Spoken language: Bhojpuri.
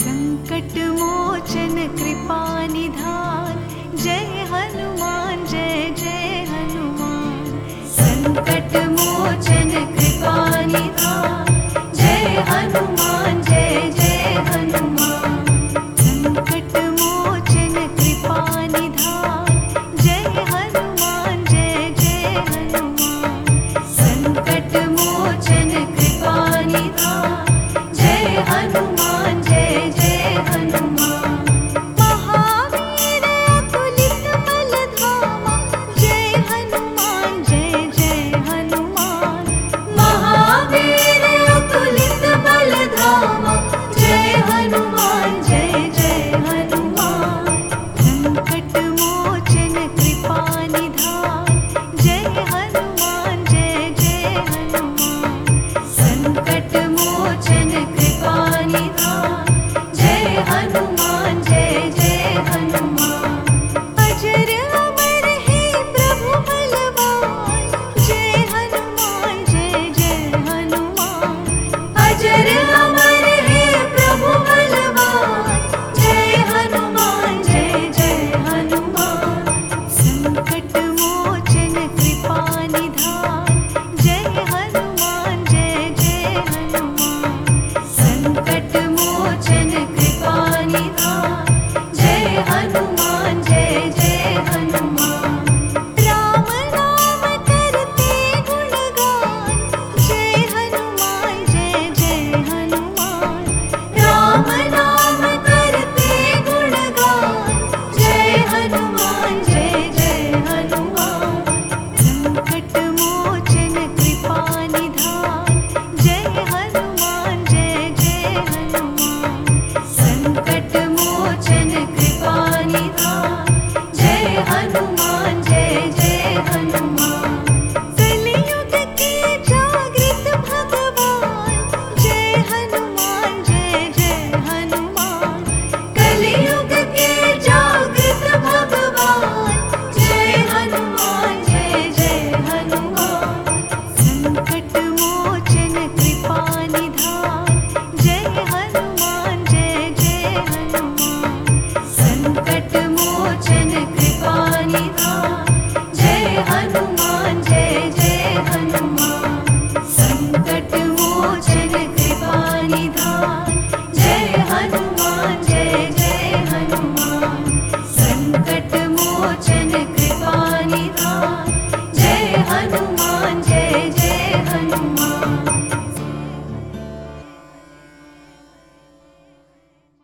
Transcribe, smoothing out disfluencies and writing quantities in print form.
संकट मोचन कृपा निधान, जय हनुमान जय जय हनुमान। संकट मोचन कृपा निधान, जय हनुमान जय जय हनुमान। संकट मोचन कृपा निधान, जय हनुमान जय जय हनुमान। संकट मोचन कृपा निधान, जय हनुमान जय जय हनुमान। महावीर अतुलित बल धामा, जय हनुमान जय जय हनुमान। महावीर अतुलित बल धामा, जय हनुमान जय जय हनुमान। संकट मोचन कृपा निधान, जय हनुमान जय जय हनुमान। संकट मोचन कृपा निधान, जय हनुमान जय जय हनुमान। अजर अमर है प्रभु बलवान, जय हनुमान जय जय हनुमान। अजर अमर है प्रभु बलवान, जय हनुमान जय जय हनुमान। संकट मोचन कृपा निधान, जय हनुमान जय जय हनुमान। संकट मोचन कृपा निधान, जय हनुमान जय जय हनुमान। राम नाम करते गुणगान, जय हनुमान जय जय हनुमान। राम नाम करते गुणगान, जय हनुमान जय जय हनुमान। संकट मोचन कृपा निधान, जय हनुमान जय जय हनुमान। संकट मोचन कृपा निधान, जय हनुमान जय जय हनुमान। कलियुग के जागृत भगवान, जय हनुमान जय जय हनुमान। कलियुग के जागृत भगवान, जय हनुमान जय जय हनुमान। संकट मोचन कृपा निधान, जय हनुमान जय जय हनुमान। संकट मोचन कृपा निधान, जय हनुमान जय जय हनुमान। संकट मोचन